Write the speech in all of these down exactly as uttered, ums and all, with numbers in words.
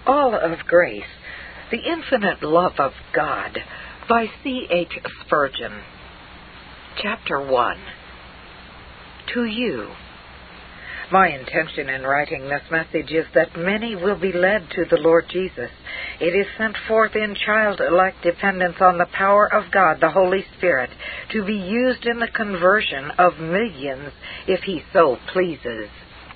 All of Grace, The Infinite Love of God, by C H Spurgeon. Chapter one. To you. My intention in writing this message is that many will be led to the Lord Jesus. It is sent forth in childlike dependence on the power of God, the Holy Spirit, to be used in the conversion of millions if He so pleases.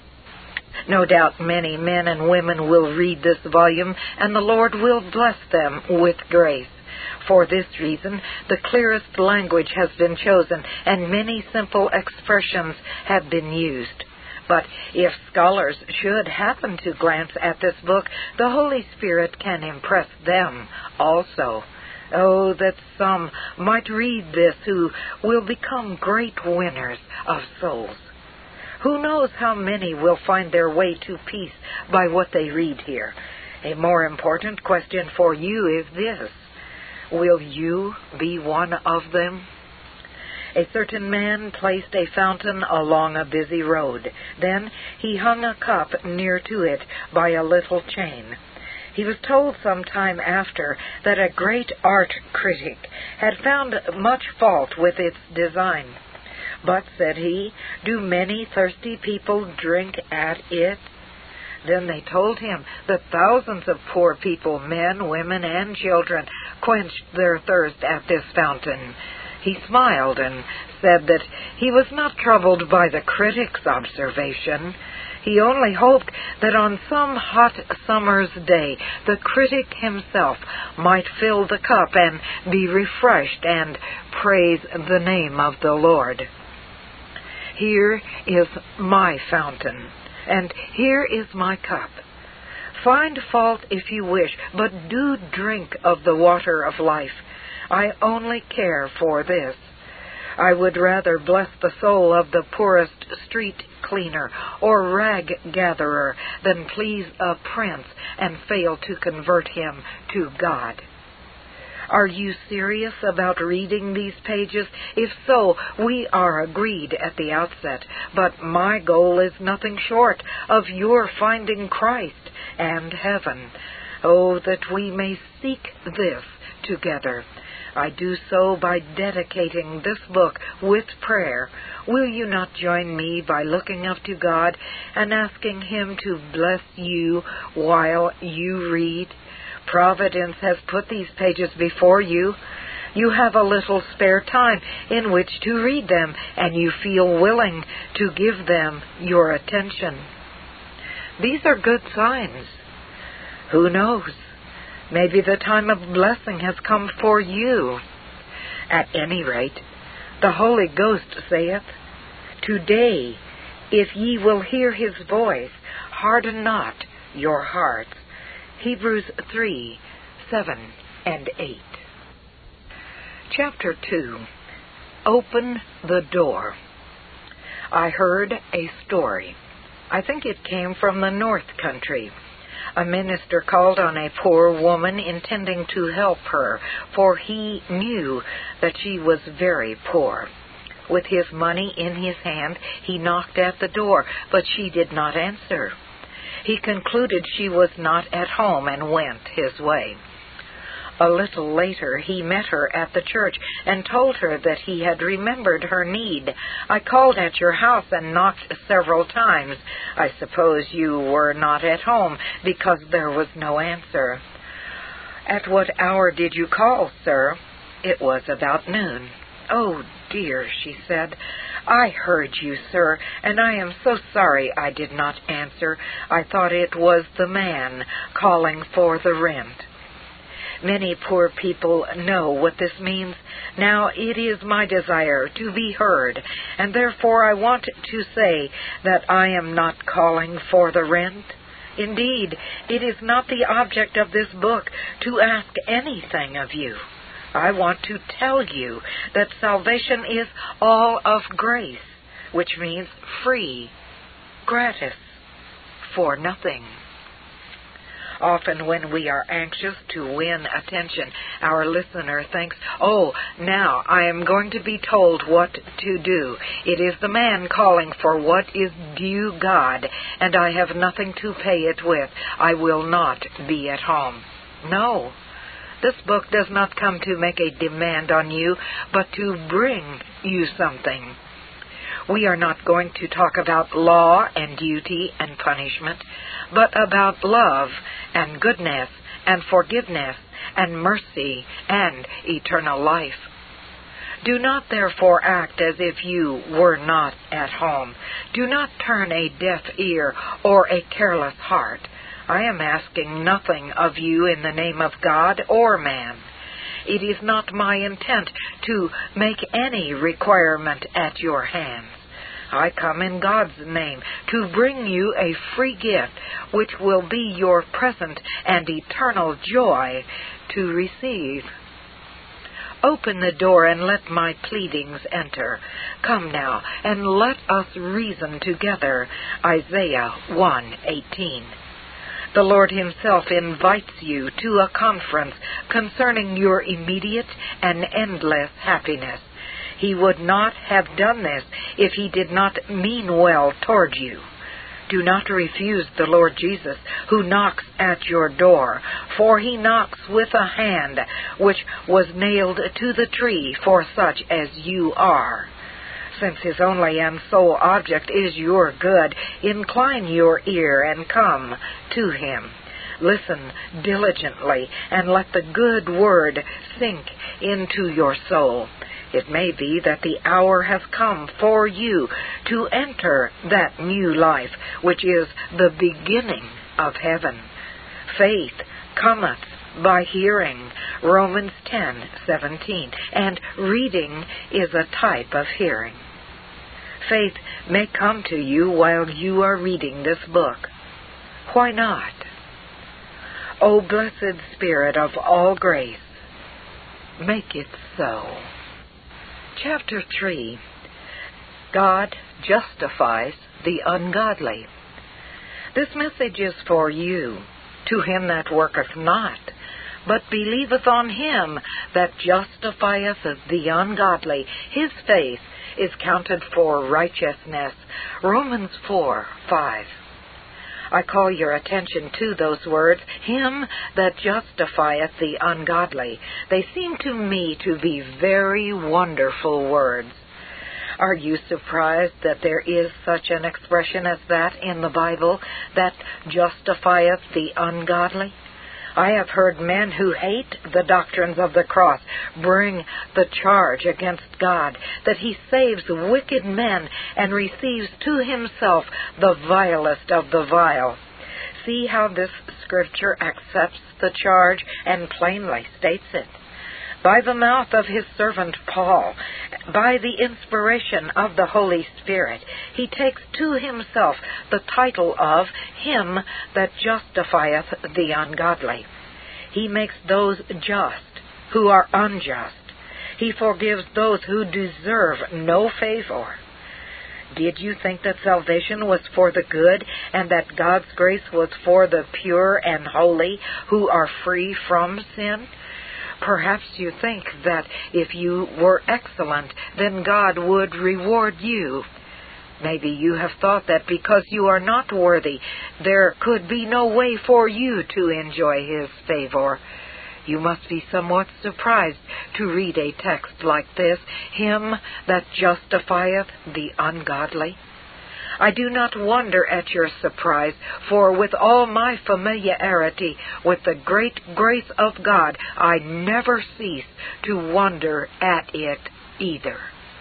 No doubt many men and women will read this volume, and the Lord will bless them with grace. For this reason, the clearest language has been chosen, and many simple expressions have been used. But if scholars should happen to glance at this book, the Holy Spirit can impress them also. Oh, that some might read this who will become great winners of souls. Who knows how many will find their way to peace by what they read here? A more important question for you is this: will you be one of them? A certain man placed a fountain along a busy road. Then he hung a cup near to it by a little chain. He was told some time after that a great art critic had found much fault with its design. But, said he, do many thirsty people drink at it? Then they told him that thousands of poor people, men, women, and children, quenched their thirst at this fountain. He smiled and said that he was not troubled by the critic's observation. He only hoped that on some hot summer's day the critic himself might fill the cup and be refreshed and praise the name of the Lord. Here is my fountain, and here is my cup. Find fault if you wish, but do drink of the water of life. I only care for this. I would rather bless the soul of the poorest street cleaner or rag gatherer than please a prince and fail to convert him to God. Are you serious about reading these pages? If so, we are agreed at the outset, but my goal is nothing short of your finding Christ and heaven. Oh, that we may seek this together. I do so by dedicating this book with prayer. Will you not join me by looking up to God and asking Him to bless you while you read? Providence has put these pages before you. You have a little spare time in which to read them, and you feel willing to give them your attention. These are good signs. Who knows? Maybe the time of blessing has come for you. At any rate, the Holy Ghost saith, Today, if ye will hear His voice, harden not your hearts. Hebrews three, seven and eight. Chapter two. Open the door. I heard a story. I think it came from the North Country. A minister called on a poor woman intending to help her, for he knew that she was very poor. With his money in his hand, he knocked at the door, but she did not answer. He concluded she was not at home and went his way. A little later he met her at the church and told her that he had remembered her need. I called at your house and knocked several times. I suppose you were not at home because there was no answer. At what hour did you call, sir? It was about noon. Oh, dear, she said. I heard you, sir, and I am so sorry I did not answer. I thought it was the man calling for the rent. Many poor people know what this means. Now it is my desire to be heard, and therefore I want to say that I am not calling for the rent. Indeed, it is not the object of this book to ask anything of you. I want to tell you that salvation is all of grace, which means free, gratis, for nothing. Often when we are anxious to win attention, our listener thinks, "Oh, now I am going to be told what to do. It is the man calling for what is due God, and I have nothing to pay it with. I will not be at home." No. This book does not come to make a demand on you, but to bring you something. We are not going to talk about law and duty and punishment, but about love and goodness and forgiveness and mercy and eternal life. Do not therefore act as if you were not at home. Do not turn a deaf ear or a careless heart. I am asking nothing of you in the name of God or man. It is not my intent to make any requirement at your hands. I come in God's name to bring you a free gift, which will be your present and eternal joy to receive. Open the door and let my pleadings enter. Come now, and let us reason together. Isaiah one eighteen. The Lord Himself invites you to a conference concerning your immediate and endless happiness. He would not have done this if He did not mean well toward you. Do not refuse the Lord Jesus, who knocks at your door, for He knocks with a hand which was nailed to the tree for such as you are. Since His only and sole object is your good, incline your ear and come to Him. Listen diligently and let the good word sink into your soul. It may be that the hour has come for you to enter that new life, which is the beginning of heaven. Faith cometh by hearing, Romans ten seventeen, and reading is a type of hearing. Faith may come to you while you are reading this book. Why not? O blessed Spirit of all grace, make it so. Chapter three. God justifies the ungodly. This message is for you. To him that worketh not, but believeth on Him that justifieth the ungodly, his faith is counted for righteousness. Romans four five. I call your attention to those words, him that justifieth the ungodly. They seem to me to be very wonderful words. Are you surprised that there is such an expression as that in the Bible, that justifieth the ungodly? I have heard men who hate the doctrines of the cross bring the charge against God that He saves wicked men and receives to Himself the vilest of the vile. See how this Scripture accepts the charge and plainly states it. By the mouth of His servant Paul, by the inspiration of the Holy Spirit, he takes to himself the title of Him that justifieth the ungodly. He makes those just who are unjust. He forgives those who deserve no favor. Did you think that salvation was for the good and that God's grace was for the pure and holy who are free from sin? Perhaps you think that if you were excellent, then God would reward you. Maybe you have thought that because you are not worthy, there could be no way for you to enjoy His favor. You must be somewhat surprised to read a text like this, Him that justifieth the ungodly. I do not wonder at your surprise, for with all my familiarity with the great grace of God, I never cease to wonder at it either.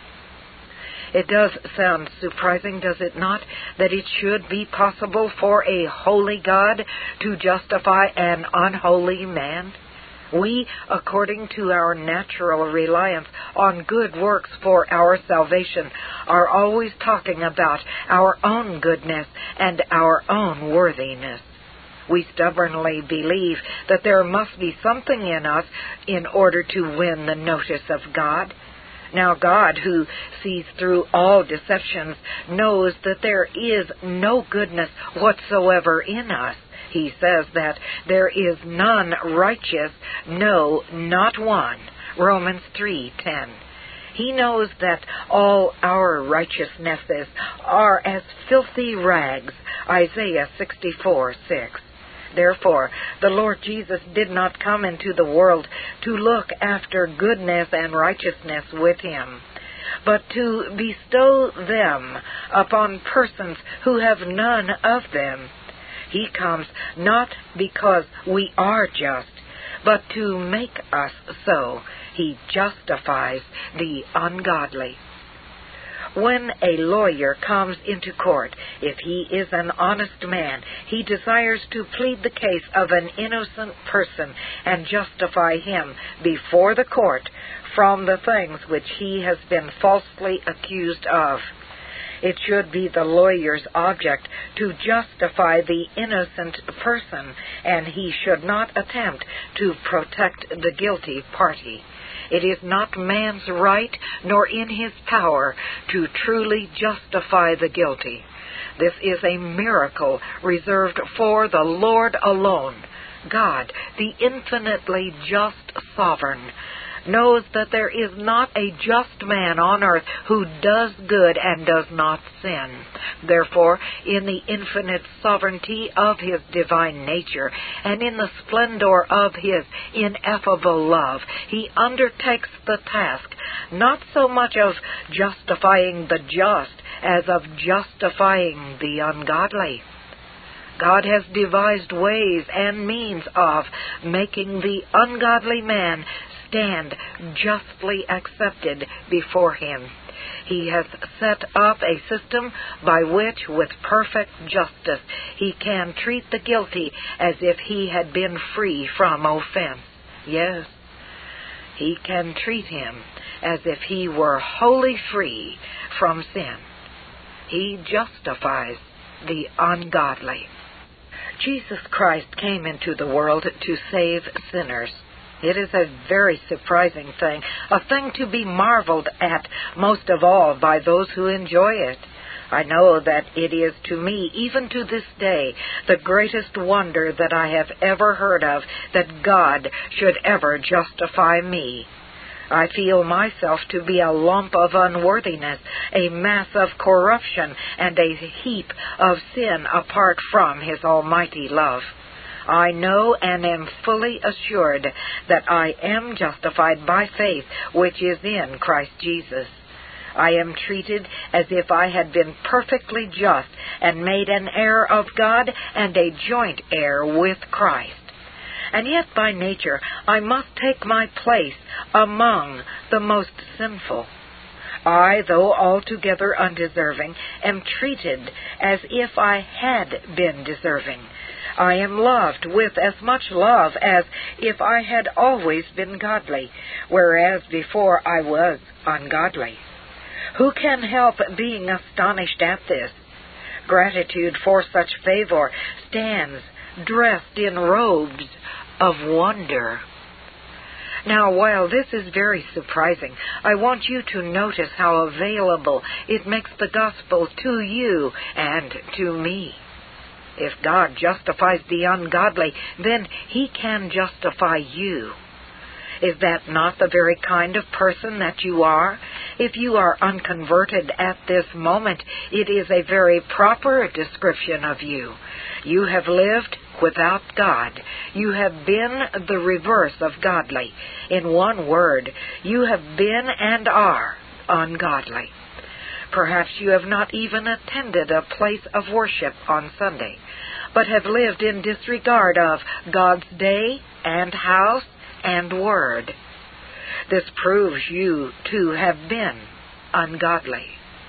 It does sound surprising, does it not, that it should be possible for a holy God to justify an unholy man? We, according to our natural reliance on good works for our salvation, are always talking about our own goodness and our own worthiness. We stubbornly believe that there must be something in us in order to win the notice of God. Now God, who sees through all deceptions, knows that there is no goodness whatsoever in us. He says that there is none righteous, no, not one. Romans three ten. He knows that all our righteousnesses are as filthy rags. Isaiah sixty-four six. Therefore, the Lord Jesus did not come into the world to look after goodness and righteousness with him, but to bestow them upon persons who have none of them. He comes not because we are just, but to make us so. He justifies the ungodly. When a lawyer comes into court, if he is an honest man, he desires to plead the case of an innocent person and justify him before the court from the things which he has been falsely accused of. It should be the lawyer's object to justify the innocent person, and he should not attempt to protect the guilty party. It is not man's right, nor in his power, to truly justify the guilty. This is a miracle reserved for the Lord alone. God, the infinitely just sovereign, knows that there is not a just man on earth who does good and does not sin. Therefore, in the infinite sovereignty of his divine nature and in the splendor of his ineffable love, he undertakes the task not so much of justifying the just as of justifying the ungodly. God has devised ways and means of making the ungodly man stand justly accepted before him. He has set up a system by which, with perfect justice, he can treat the guilty as if he had been free from offense. Yes, he can treat him as if he were wholly free from sin. He justifies the ungodly. Jesus Christ came into the world to save sinners. It is a very surprising thing, a thing to be marveled at most of all by those who enjoy it. I know that it is to me, even to this day, the greatest wonder that I have ever heard of, that God should ever justify me. I feel myself to be a lump of unworthiness, a mass of corruption, and a heap of sin apart from his almighty love. I know and am fully assured that I am justified by faith which is in Christ Jesus. I am treated as if I had been perfectly just and made an heir of God and a joint heir with Christ. And yet by nature I must take my place among the most sinful. I, though altogether undeserving, am treated as if I had been deserving. I am loved with as much love as if I had always been godly, whereas before I was ungodly. Who can help being astonished at this? Gratitude for such favor stands dressed in robes of wonder. Now, while this is very surprising, I want you to notice how available it makes the gospel to you and to me. If God justifies the ungodly, then he can justify you. Is that not the very kind of person that you are? If you are unconverted at this moment, it is a very proper description of you. You have lived without God. You have been the reverse of godly. In one word, you have been and are ungodly. Perhaps you have not even attended a place of worship on Sunday, but have lived in disregard of God's day and house and word. This proves you to have been ungodly.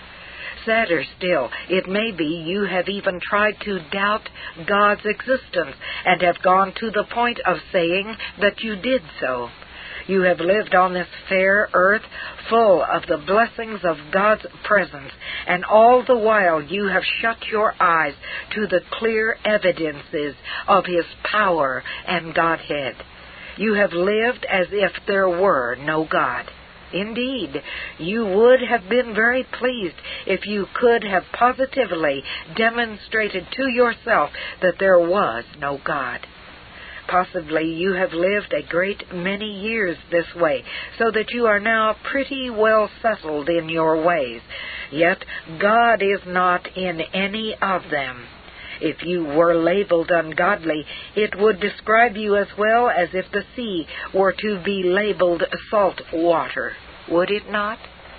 Sadder still, it may be you have even tried to doubt God's existence and have gone to the point of saying that you did so. You have lived on this fair earth full of the blessings of God's presence, and all the while you have shut your eyes to the clear evidences of his power and Godhead. You have lived as if there were no God. Indeed, you would have been very pleased if you could have positively demonstrated to yourself that there was no God. Possibly you have lived a great many years this way, so that you are now pretty well settled in your ways. Yet God is not in any of them. If you were labeled ungodly, it would describe you as well as if the sea were to be labeled salt water, would it not?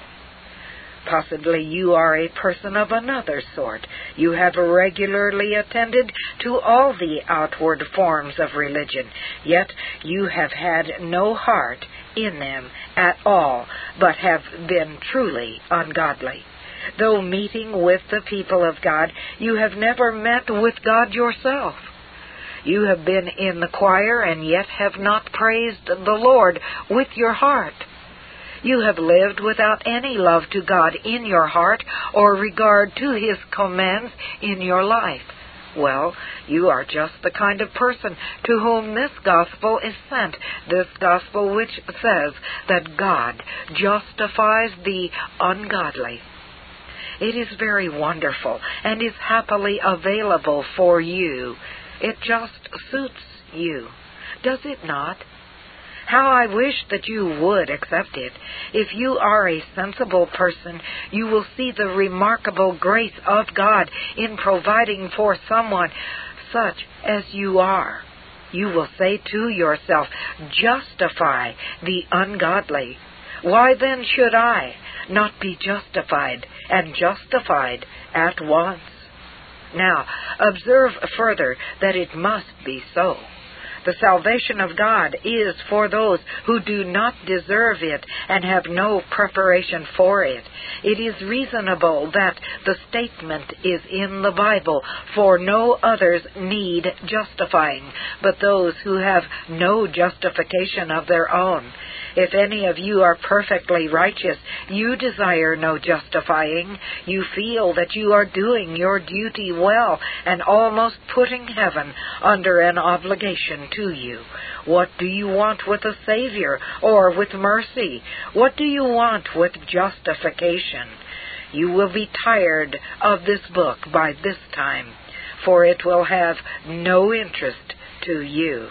Possibly you are a person of another sort. You have regularly attended to all the outward forms of religion, yet you have had no heart in them at all, but have been truly ungodly. Though meeting with the people of God, you have never met with God yourself. You have been in the choir and yet have not praised the Lord with your heart. You have lived without any love to God in your heart or regard to His commands in your life. Well, you are just the kind of person to whom this gospel is sent, this gospel which says that God justifies the ungodly. It is very wonderful and is happily available for you. It just suits you, does it not? How I wish that you would accept it. If you are a sensible person, you will see the remarkable grace of God in providing for someone such as you are. You will say to yourself, justify the ungodly. Why then should I not be justified and justified at once? Now, observe further that it must be so. The salvation of God is for those who do not deserve it and have no preparation for it. It is reasonable that the statement is in the Bible, for no others need justifying, but those who have no justification of their own. If any of you are perfectly righteous, you desire no justifying. You feel that you are doing your duty well and almost putting heaven under an obligation to you. What do you want with a Savior or with mercy? What do you want with justification? You will be tired of this book by this time, for it will have no interest to you.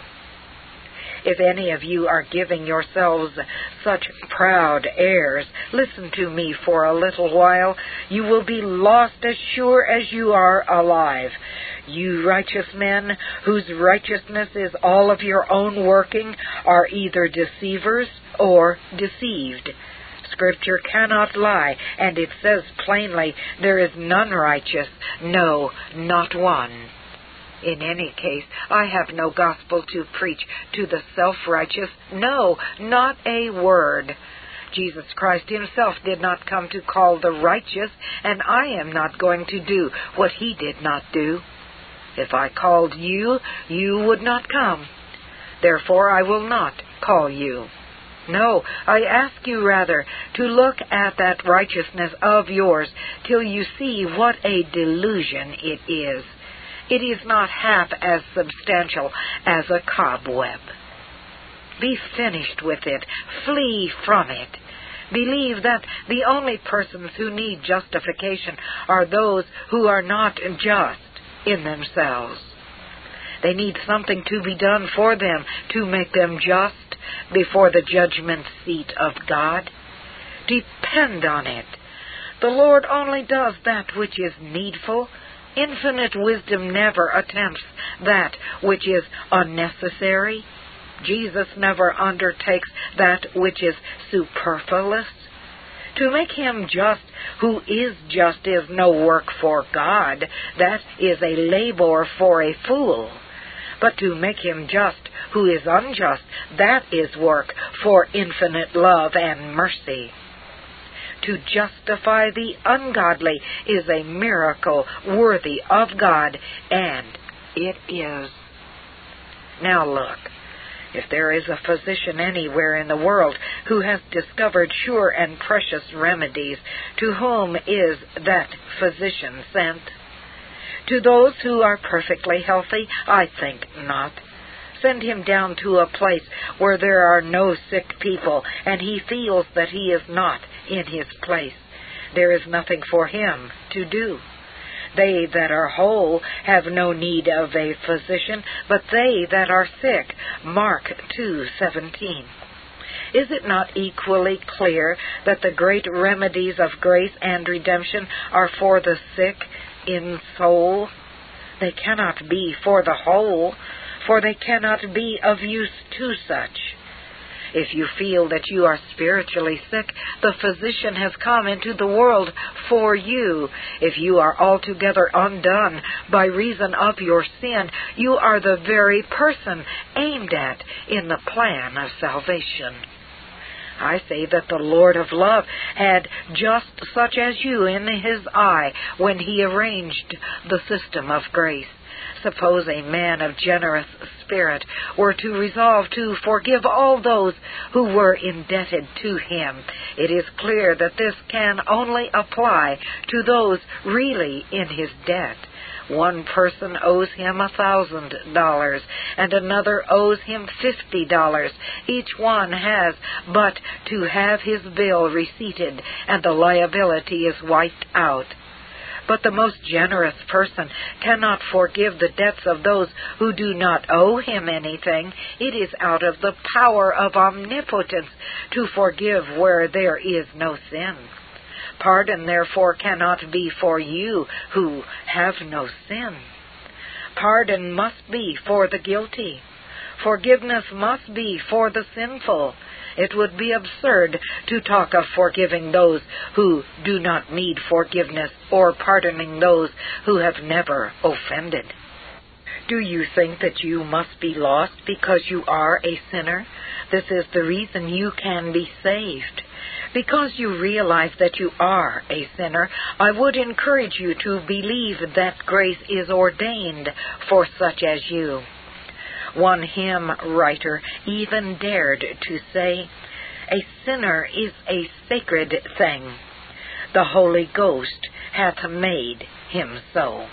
If any of you are giving yourselves such proud airs, listen to me for a little while. You will be lost as sure as you are alive. You righteous men, whose righteousness is all of your own working, are either deceivers or deceived. Scripture cannot lie, and it says plainly, there is none righteous, no, not one. In any case, I have no gospel to preach to the self-righteous. No, not a word. Jesus Christ Himself did not come to call the righteous, and I am not going to do what He did not do. If I called you, you would not come. Therefore, I will not call you. No, I ask you rather to look at that righteousness of yours till you see what a delusion it is. It is not half as substantial as a cobweb. Be finished with it. Flee from it. Believe that the only persons who need justification are those who are not just in themselves. They need something to be done for them to make them just before the judgment seat of God. Depend on it. The Lord only does that which is needful. Infinite wisdom never attempts that which is unnecessary. Jesus never undertakes that which is superfluous. To make Him just who is just is no work for God. That is a labor for a fool. But to make Him just who is unjust, that is work for infinite love and mercy. To justify the ungodly is a miracle worthy of God, and it is. Now look, if there is a physician anywhere in the world who has discovered sure and precious remedies, to whom is that physician sent? To those who are perfectly healthy? I think not. send him down to a place where there are no sick people, and he feels that he is not in his place. There is nothing for him to do. They that are whole have no need of a physician, but they that are sick. Mark two seventeen. Is it not equally clear that the great remedies of grace and redemption are for the sick in soul? They cannot be for the whole, for they cannot be of use to such. If you feel that you are spiritually sick, the physician has come into the world for you. If you are altogether undone by reason of your sin, you are the very person aimed at in the plan of salvation. I say that the Lord of love had just such as you in his eye when he arranged the system of grace. Suppose a man of generous spirit were to resolve to forgive all those who were indebted to him. It is clear that this can only apply to those really in his debt. One person owes him a thousand dollars, and another owes him fifty dollars. Each one has but to have his bill receipted, and the liability is wiped out. But the most generous person cannot forgive the debts of those who do not owe him anything. It is out of the power of omnipotence to forgive where there is no sin. Pardon, therefore, cannot be for you who have no sin. Pardon must be for the guilty. Forgiveness must be for the sinful. It would be absurd to talk of forgiving those who do not need forgiveness or pardoning those who have never offended. Do you think that you must be lost because you are a sinner? This is the reason you can be saved. Because you realize that you are a sinner, I would encourage you to believe that grace is ordained for such as you. One hymn writer even dared to say, "A sinner is a sacred thing. The Holy Ghost hath made him so."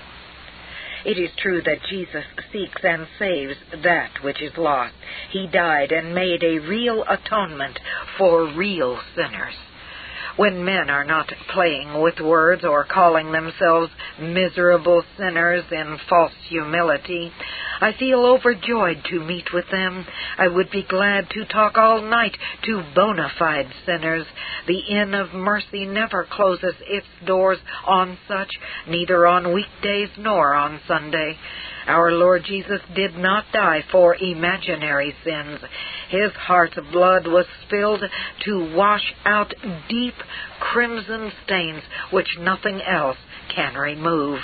It is true that Jesus seeks and saves that which is lost. He died and made a real atonement for real sinners. When men are not playing with words or calling themselves miserable sinners in false humility, I feel overjoyed to meet with them. I would be glad to talk all night to bona fide sinners. The Inn of Mercy never closes its doors on such, neither on weekdays nor on Sunday. Our Lord Jesus did not die for imaginary sins. His heart's blood was spilled to wash out deep crimson stains which nothing else can remove.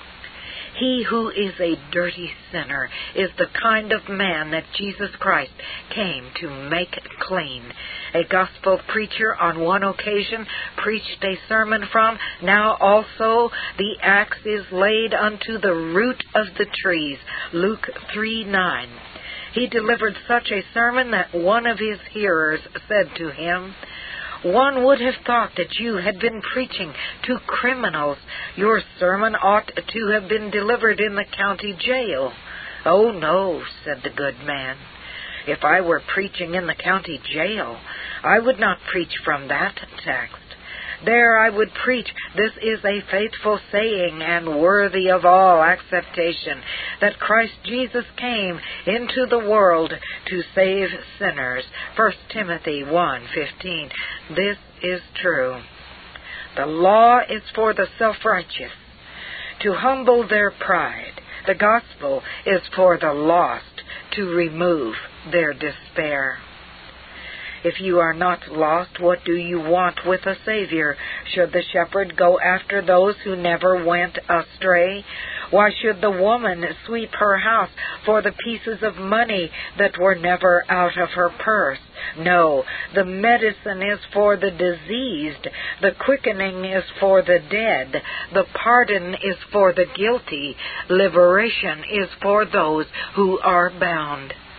He who is a dirty sinner is the kind of man that Jesus Christ came to make clean. A gospel preacher on one occasion preached a sermon from, "Now also the axe is laid unto the root of the trees," Luke three nine. He delivered such a sermon that one of his hearers said to him, "One would have thought that you had been preaching to criminals. Your sermon ought to have been delivered in the county jail." "Oh, no," said the good man. "If I were preaching in the county jail, I would not preach from that text. There I would preach, this is a faithful saying and worthy of all acceptation, that Christ Jesus came into the world to save sinners. First Timothy one fifteen. This is true. The law is for the self-righteous, to humble their pride. The gospel is for the lost, to remove their despair. If you are not lost, what do you want with a Savior? Should the shepherd go after those who never went astray? Why should the woman sweep her house for the pieces of money that were never out of her purse? No, the medicine is for the diseased, the quickening is for the dead, the pardon is for the guilty, liberation is for those who are bound.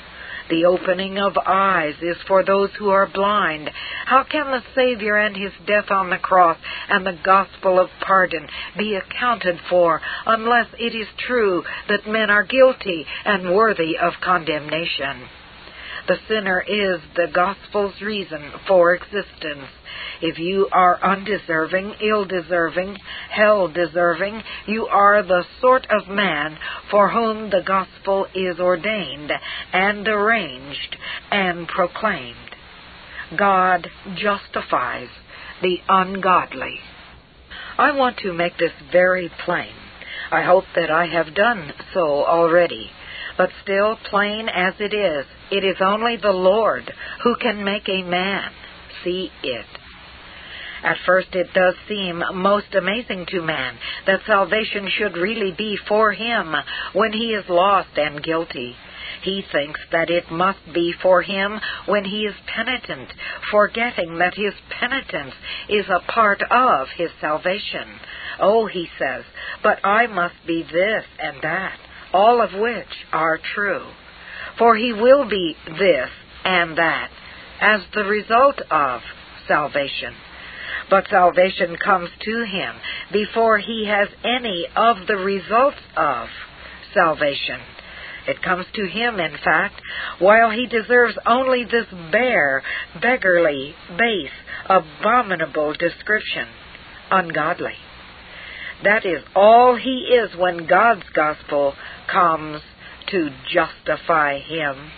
The opening of eyes is for those who are blind. How can the Savior and His death on the cross and the gospel of pardon be accounted for unless it is true that men are guilty and worthy of condemnation? The sinner is the gospel's reason for existence. If you are undeserving, ill-deserving, hell-deserving, you are the sort of man for whom the gospel is ordained and arranged and proclaimed. God justifies the ungodly. I want to make this very plain. I hope that I have done so already. But still, plain as it is, it is only the Lord who can make a man see it. At first it does seem most amazing to man that salvation should really be for him when he is lost and guilty. He thinks that it must be for him when he is penitent, forgetting that his penitence is a part of his salvation. Oh, he says, but I must be this and that, all of which are true. For he will be this and that as the result of salvation. But salvation comes to him before he has any of the results of salvation. It comes to him, in fact, while he deserves only this bare, beggarly, base, abominable description, ungodly. That is all he is when God's gospel comes to justify him.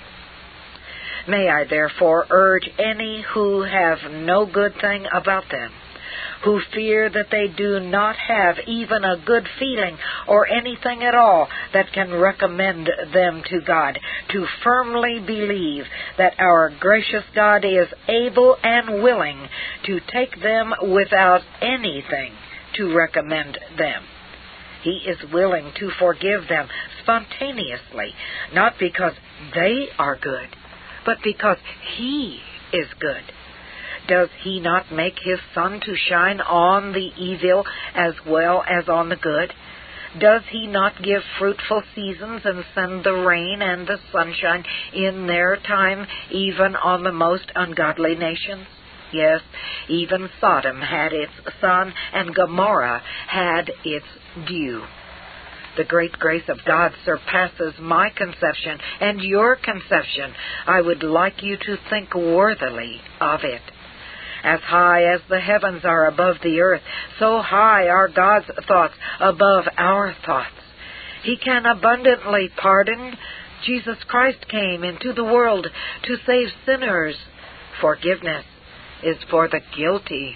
May I therefore urge any who have no good thing about them, who fear that they do not have even a good feeling or anything at all that can recommend them to God, to firmly believe that our gracious God is able and willing to take them without anything to recommend them. He is willing to forgive them spontaneously, not because they are good, but because He is good. Does He not make His sun to shine on the evil as well as on the good? Does He not give fruitful seasons and send the rain and the sunshine in their time, even on the most ungodly nations? Yes, even Sodom had its sun, and Gomorrah had its dew. The great grace of God surpasses my conception and your conception. I would like you to think worthily of it. As high as the heavens are above the earth, so high are God's thoughts above our thoughts. He can abundantly pardon. Jesus Christ came into the world to save sinners. Forgiveness is for the guilty.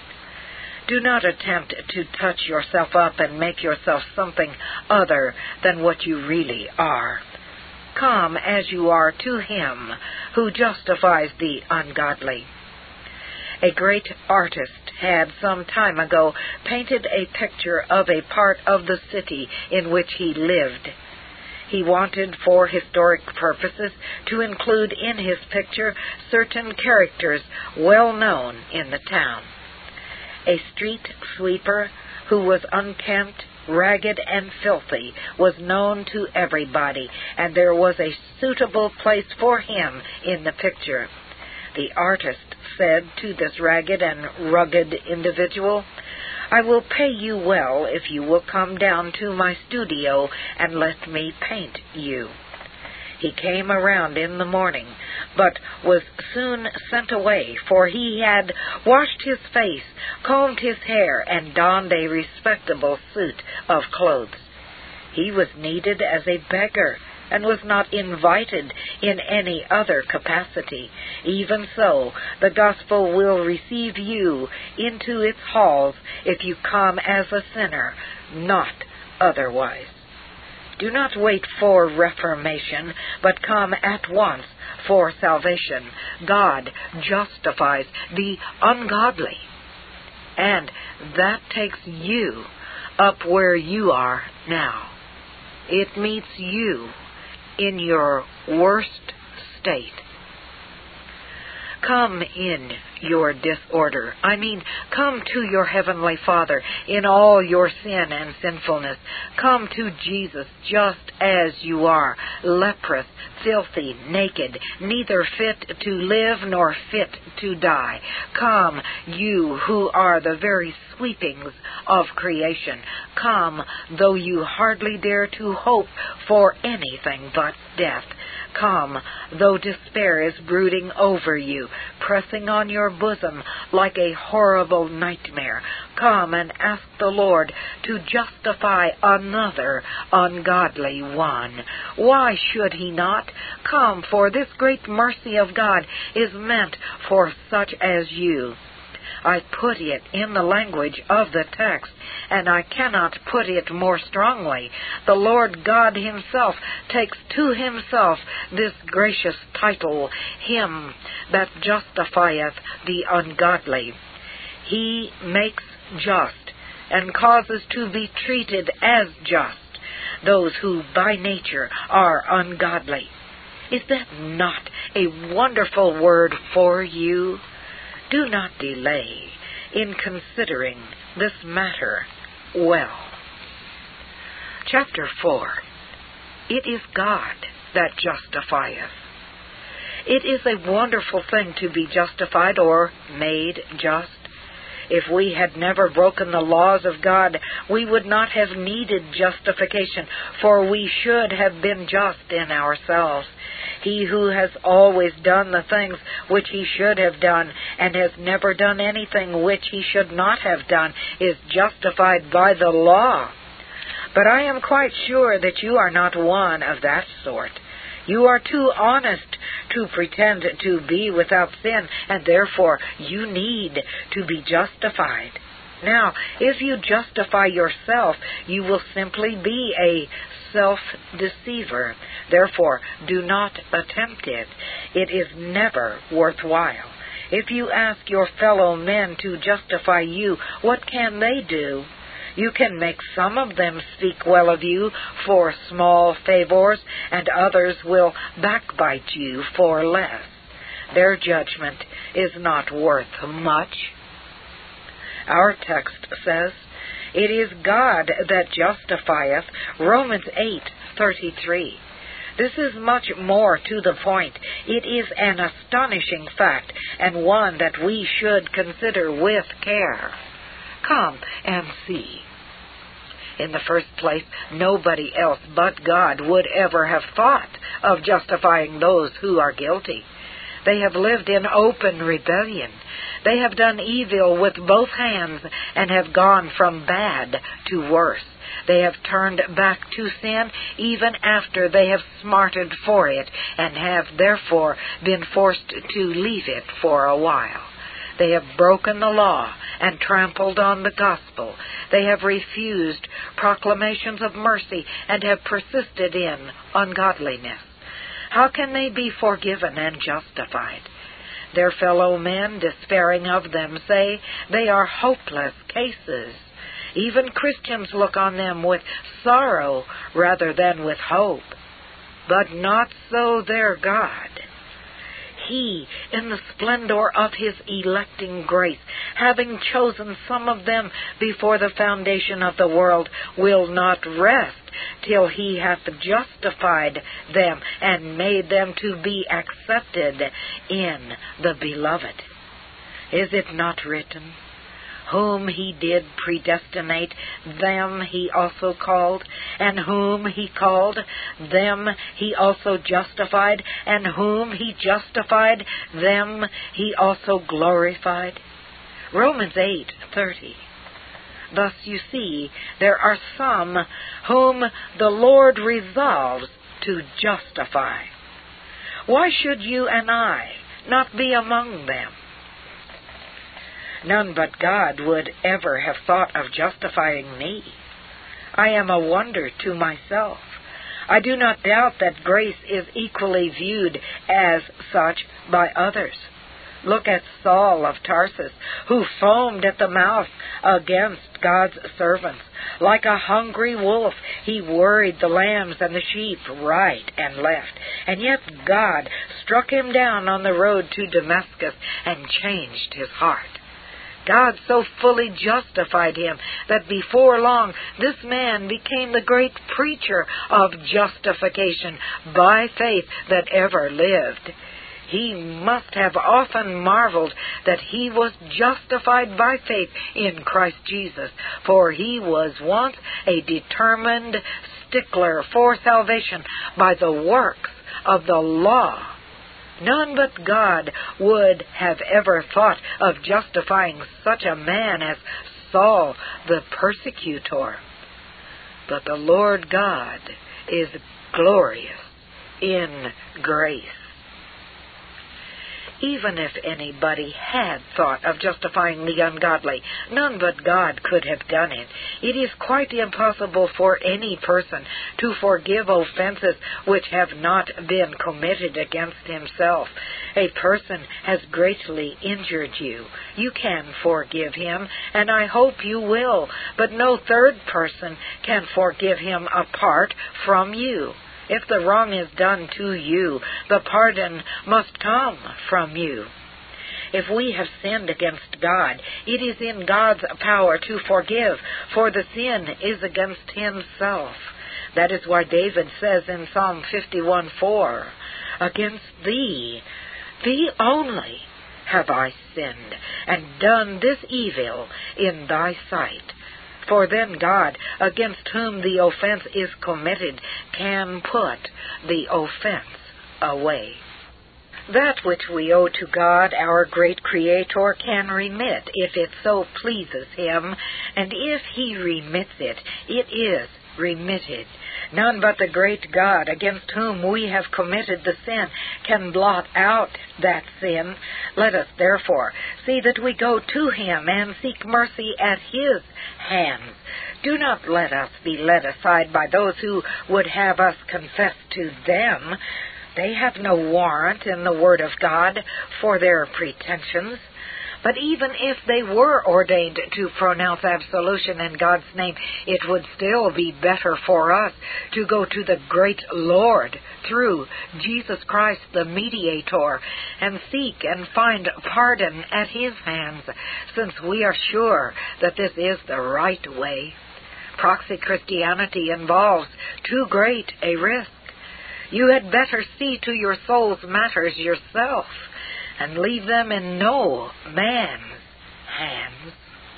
Do not attempt to touch yourself up and make yourself something other than what you really are. Come as you are to Him who justifies the ungodly. A great artist had some time ago painted a picture of a part of the city in which he lived. He wanted, for historic purposes, to include in his picture certain characters well known in the town. A street sweeper who was unkempt, ragged, and filthy was known to everybody, and there was a suitable place for him in the picture. The artist said to this ragged and rugged individual, "I will pay you well if you will come down to my studio and let me paint you." He came around in the morning, but was soon sent away, for he had washed his face, combed his hair, and donned a respectable suit of clothes. He was needed as a beggar, and was not invited in any other capacity. Even so, the gospel will receive you into its halls if you come as a sinner, not otherwise. Do not wait for reformation, but come at once for salvation. God justifies the ungodly, and that takes you up where you are now. It meets you in your worst state. Come in your disorder. I mean, come to your Heavenly Father in all your sin and sinfulness. Come to Jesus just as you are, leprous, filthy, naked, neither fit to live nor fit to die. Come, you who are the very sweepings of creation. Come, though you hardly dare to hope for anything but death. Come, though despair is brooding over you, pressing on your bosom like a horrible nightmare. Come and ask the Lord to justify another ungodly one. Why should he not? Come, for this great mercy of God is meant for such as you. I put it in the language of the text, and I cannot put it more strongly. The Lord God himself takes to himself this gracious title, Him that justifieth the ungodly. He makes just and causes to be treated as just those who by nature are ungodly. Is that not a wonderful word for you? Do not delay in considering this matter well. Chapter four. It is God that justifieth. It is a wonderful thing to be justified or made just. If we had never broken the laws of God, we would not have needed justification, for we should have been just in ourselves. He who has always done the things which he should have done and has never done anything which he should not have done is justified by the law. But I am quite sure that you are not one of that sort. You are too honest to pretend to be without sin, and therefore you need to be justified. Now, if you justify yourself, you will simply be a self-deceiver. Therefore, do not attempt it. It is never worthwhile. If you ask your fellow men to justify you, what can they do? You can make some of them speak well of you for small favors, and others will backbite you for less. Their judgment is not worth much. Our text says, "It is God that justifieth," Romans eight thirty-three. This is much more to the point. It is an astonishing fact, and one that we should consider with care. Come and see. In the first place, nobody else but God would ever have thought of justifying those who are guilty. They have lived in open rebellion. They have done evil with both hands and have gone from bad to worse. They have turned back to sin even after they have smarted for it and have therefore been forced to leave it for a while. They have broken the law and trampled on the gospel. They have refused proclamations of mercy and have persisted in ungodliness. How can they be forgiven and justified? Their fellow men, despairing of them, say they are hopeless cases. Even Christians look on them with sorrow rather than with hope. But not so their God. He, in the splendor of his electing grace, having chosen some of them before the foundation of the world, will not rest till he hath justified them and made them to be accepted in the Beloved. Is it not written, "Whom he did predestinate, them he also called, and whom he called, them he also justified, and whom he justified, them he also glorified"? Romans eight thirty. Thus, you see, there are some whom the Lord resolves to justify. Why should you and I not be among them? None but God would ever have thought of justifying me. I am a wonder to myself. I do not doubt that grace is equally viewed as such by others. Look at Saul of Tarsus, who foamed at the mouth against God's servants. Like a hungry wolf, he worried the lambs and the sheep right and left. And yet God struck him down on the road to Damascus and changed his heart. God so fully justified him that before long this man became the great preacher of justification by faith that ever lived. He must have often marveled that he was justified by faith in Christ Jesus, for he was once a determined stickler for salvation by the works of the law. None but God would have ever thought of justifying such a man as Saul the persecutor. But the Lord God is glorious in grace. Even if anybody had thought of justifying the ungodly, none but God could have done it. It is quite impossible for any person to forgive offenses which have not been committed against himself. A person has greatly injured you. You can forgive him, and I hope you will, but no third person can forgive him apart from you. If the wrong is done to you, the pardon must come from you. If we have sinned against God, it is in God's power to forgive, for the sin is against himself. That is why David says in Psalm fifty-one four, "Against thee, thee only, have I sinned, and done this evil in thy sight." For then God, against whom the offense is committed, can put the offense away. That which we owe to God, our great Creator, can remit if it so pleases him, and if he remits it, it is remitted. None but the great God, against whom we have committed the sin, can blot out that sin. Let us therefore see that we go to him and seek mercy at his hands. Do not let us be led aside by those who would have us confess to them. They have no warrant in the Word of God for their pretensions. But even if they were ordained to pronounce absolution in God's name, it would still be better for us to go to the great Lord through Jesus Christ the mediator and seek and find pardon at his hands, since we are sure that this is the right way. Proxy Christianity involves too great a risk. You had better see to your soul's matters yourself, and leave them in no man's hands.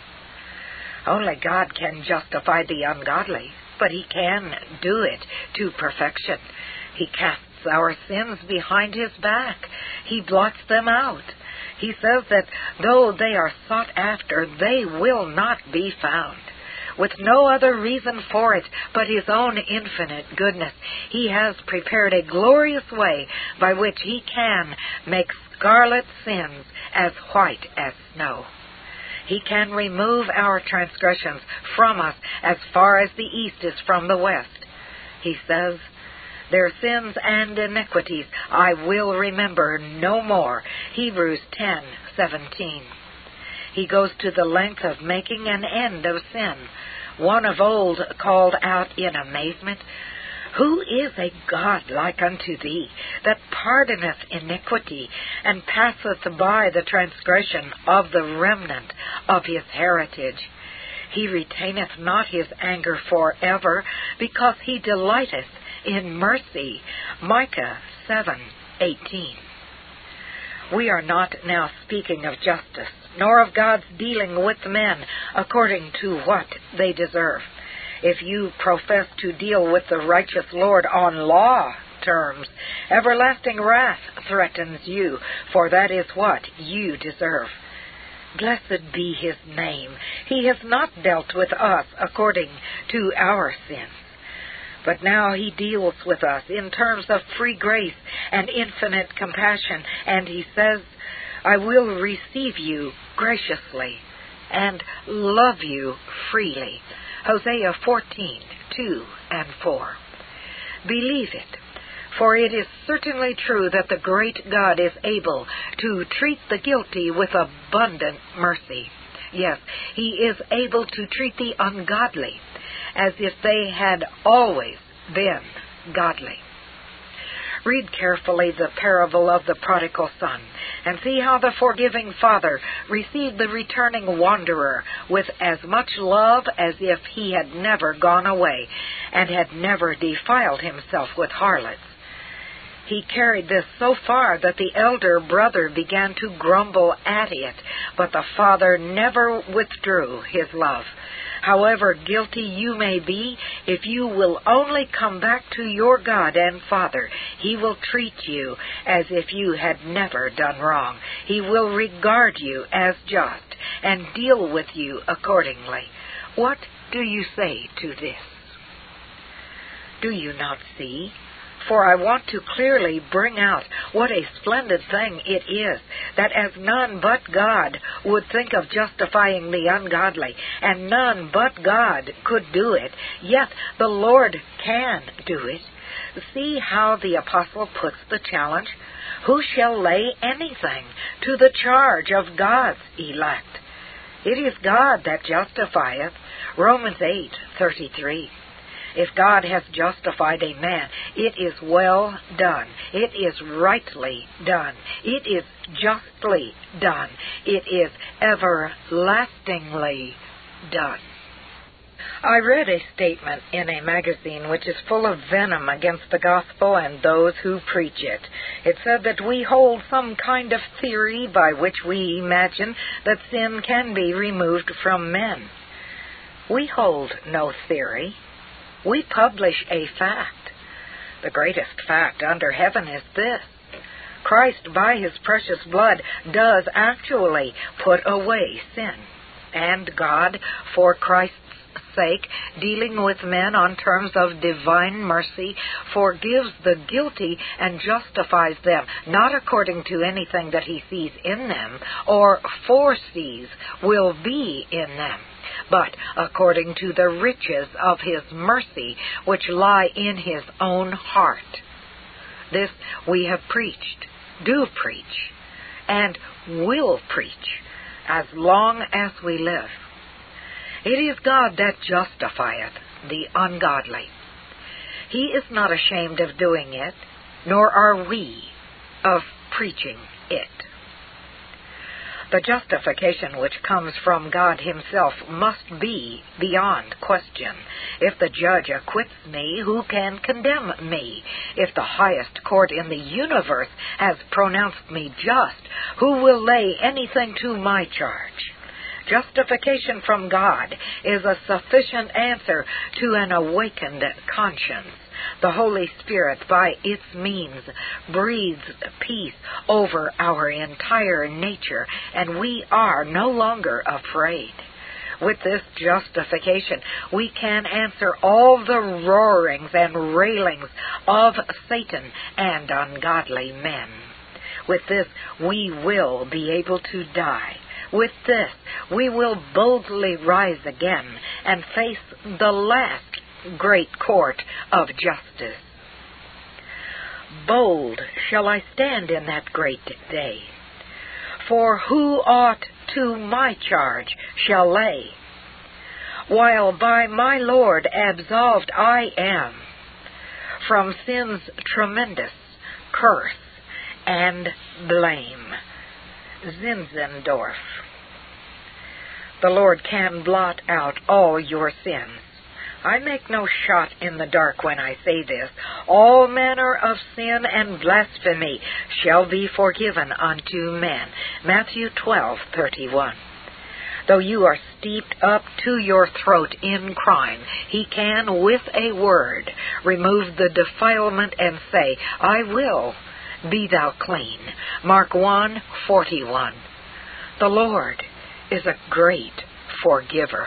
Only God can justify the ungodly, but he can do it to perfection. He casts our sins behind his back. He blots them out. He says that though they are sought after, they will not be found. With no other reason for it but his own infinite goodness, he has prepared a glorious way by which he can make scarlet sins as white as snow. He can remove our transgressions from us as far as the east is from the west. He says, "Their sins and iniquities I will remember no more." Hebrews ten seventeen. He goes to the length of making an end of sin. One of old called out in amazement, "Who is a God like unto thee, that pardoneth iniquity, and passeth by the transgression of the remnant of his heritage? He retaineth not his anger forever, because he delighteth in mercy." Micah seven eighteen. We are not now speaking of justice, nor of God's dealing with men according to what they deserve. If you profess to deal with the righteous Lord on law terms, everlasting wrath threatens you, for that is what you deserve. Blessed be his name. He has not dealt with us according to our sins, but now he deals with us in terms of free grace and infinite compassion, and he says, "I will receive you graciously and love you freely." Hosea fourteen two and four. Believe it. For it is certainly true that the great God is able to treat the guilty with abundant mercy. Yes, he is able to treat the ungodly as if they had always been godly. Read carefully the parable of the prodigal son, and see how the forgiving father received the returning wanderer with as much love as if he had never gone away and had never defiled himself with harlots. He carried this so far that the elder brother began to grumble at it, but the father never withdrew his love. However guilty you may be, if you will only come back to your God and Father, he will treat you as if you had never done wrong. He will regard you as just and deal with you accordingly. What do you say to this? Do you not see? For I want to clearly bring out what a splendid thing it is that as none but God would think of justifying the ungodly, and none but God could do it, yet the Lord can do it. See how the apostle puts the challenge. Who shall lay anything to the charge of God's elect? It is God that justifieth. Romans eight thirty-three. If God has justified a man, it is well done. It is rightly done. It is justly done. It is everlastingly done. I read a statement in a magazine which is full of venom against the gospel and those who preach it. It said that we hold some kind of theory by which we imagine that sin can be removed from men. We hold no theory. We publish a fact. The greatest fact under heaven is this. Christ, by his precious blood, does actually put away sin. And God, for Christ's sake, dealing with men on terms of divine mercy, forgives the guilty and justifies them, not according to anything that he sees in them or foresees will be in them, but according to the riches of his mercy which lie in his own heart. This we have preached, do preach, and will preach as long as we live. It is God that justifieth the ungodly. He is not ashamed of doing it, nor are we of preaching it. The justification which comes from God himself must be beyond question. If the judge acquits me, who can condemn me? If the highest court in the universe has pronounced me just, who will lay anything to my charge? Justification from God is a sufficient answer to an awakened conscience. The Holy Spirit, by its means, breathes peace over our entire nature, and we are no longer afraid. With this justification, we can answer all the roarings and railings of Satan and ungodly men. With this, we will be able to die. With this, we will boldly rise again and face the last great court of justice. Bold shall I stand in that great day. For who aught to my charge shall lay, while by my Lord absolved I am from sin's tremendous curse and blame. Zinzendorf. The Lord can blot out all your sins. I make no shot in the dark when I say this. All manner of sin and blasphemy shall be forgiven unto men. Matthew twelve thirty-one. Though you are steeped up to your throat in crime, he can, with a word, remove the defilement and say, I will, be thou clean. Mark one forty-one. The Lord is a great forgiver.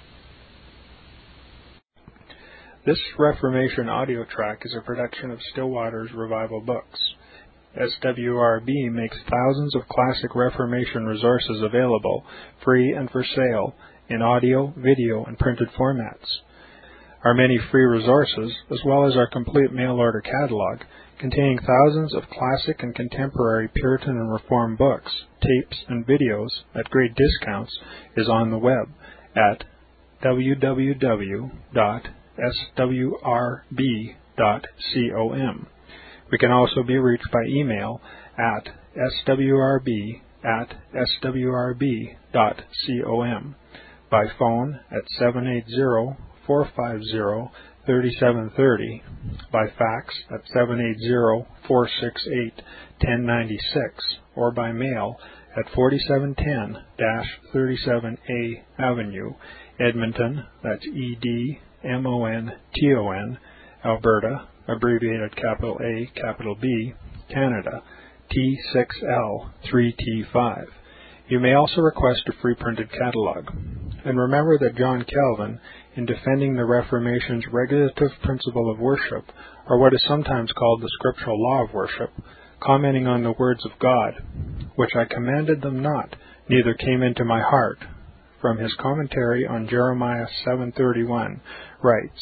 This Reformation audio track is a production of Still Waters Revival Books. S W R B makes thousands of classic Reformation resources available, free and for sale, in audio, video, and printed formats. Our many free resources, as well as our complete mail-order catalog, containing thousands of classic and contemporary Puritan and Reformed books, tapes, and videos at great discounts, is on the web at w w w dot s w r b dot com. We can also be reached by email at s w r b at s w r b dot com, by phone at seven eight zero, four five zero, three seven three zero, by fax at seven eight zero, four six eight, one zero nine six, or by mail at forty-seven ten thirty-seven A Avenue, Edmonton, that's E D M O N T O N, Alberta, abbreviated capital A, capital B, Canada, T six L three T five. You may also request a free printed catalog. And remember that John Calvin, in defending the Reformation's regulative principle of worship, or what is sometimes called the scriptural law of worship, commenting on the words of God, which I commanded them not, neither came into my heart, from his commentary on Jeremiah seven thirty-one, writes,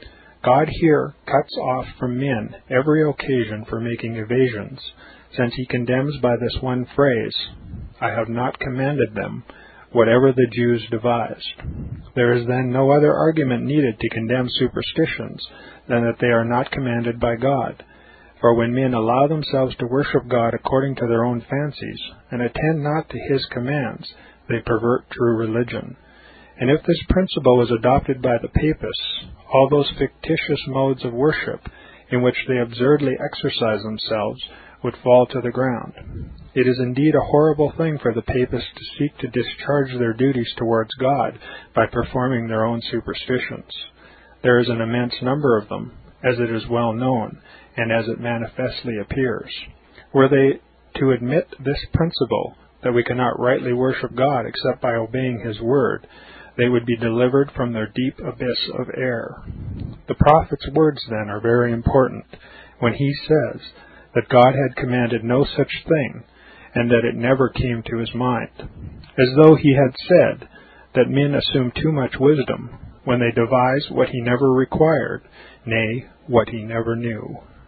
God here cuts off from men every occasion for making evasions, since he condemns by this one phrase, I have not commanded them, whatever the Jews devised. There is then no other argument needed to condemn superstitions than that they are not commanded by God. For when men allow themselves to worship God according to their own fancies, and attend not to his commands, they pervert true religion. And if this principle is adopted by the papists, all those fictitious modes of worship in which they absurdly exercise themselves would fall to the ground. It is indeed a horrible thing for the papists to seek to discharge their duties towards God by performing their own superstitions. There is an immense number of them, as it is well known, and as it manifestly appears. Were they to admit this principle, that we cannot rightly worship God except by obeying his word, they would be delivered from their deep abyss of error. The prophet's words, then, are very important, when he says that God had commanded no such thing, and that it never came to his mind, as though he had said that men assume too much wisdom when they devise what he never required, nay, what he never knew.